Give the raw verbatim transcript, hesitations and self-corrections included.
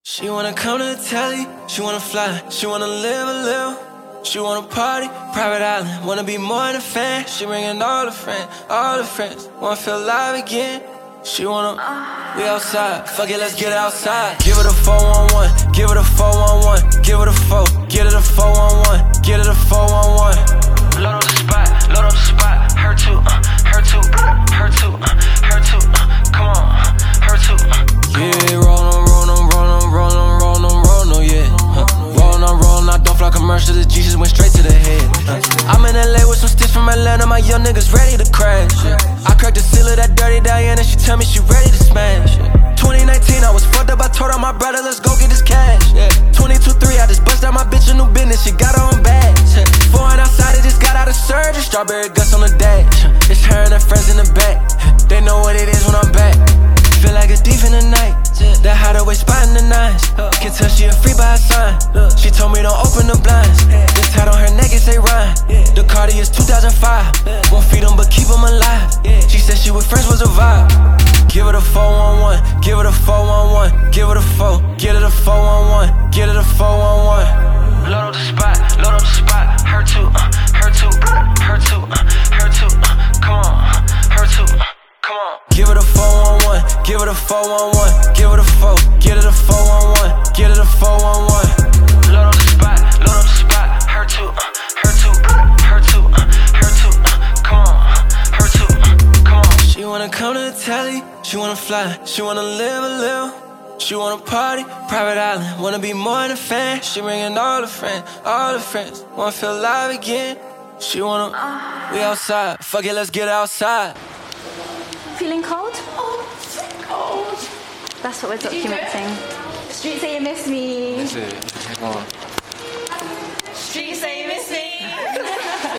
She wanna come to the telly, she wanna fly, she wanna live a little. She wanna party, private island, wanna be more than a fan. She bringing all her friends, all her friends, wanna feel alive again. She wanna, we outside, fuck it, let's get outside. Give her the four one one, give her the four one one, give her the four, get her the four one one, get her the four one one. Load up the spot, load up the spot, her too, uh, her too, her too, uh, her too, uh, come on, her too, uh, yeah, roll on, roll on, roll on, roll on, roll on, roll on, yeah, huh. Roll on, roll on, I don't fly commercial, the G just went straight to the head, huh. I'm in L A with some sticks from Atlanta, my young niggas ready to crash, yeah. I cracked the seal of that dirty Diana, she tell me she ready to smash, yeah. twenty nineteen, I was fucked up, I told her my brother, let's go get this cash, yeah. twenty-two three, I just bust out my bitch a new business, she got her own bags, yeah. Foreign outside, it just got out of surgery, strawberry guts on the dash, yeah. It's her and her friends in the back, they know what it is when I'm back. Feel like a thief in the night, that hideaway spot in the nines. Can tell she a free by a sign. She told me don't open the blinds. This tat on her neck is a rhyme. The Cardi is two thousand five. Won't feed them but keep them alive. She said she with friends was a vibe. Give her the four one one, give her the four one one, give her the four, get her the four one one, get her the four one one. Load up the spot, load up the spot. Her too, uh, her too, her too, uh, her too, uh, come on, her too, uh, come on. Give her the four one one, give her the four one one, give her the four, get her the four one one, get her the four one one. Load up the spot, load up the spot. Her too, uh, her too, her too, uh, her too, uh, come on, her too, uh, come on. She wanna come to the telly, she wanna fly, she wanna live a little. She wanna party, private island, wanna be more than a fan. She bringing all her friends, all her friends, wanna feel alive again. She wanna, we outside, fuck it, let's get outside. Feeling cold? Oh, so cold. That's what we're documenting. Street say you miss me. That's it. Come on.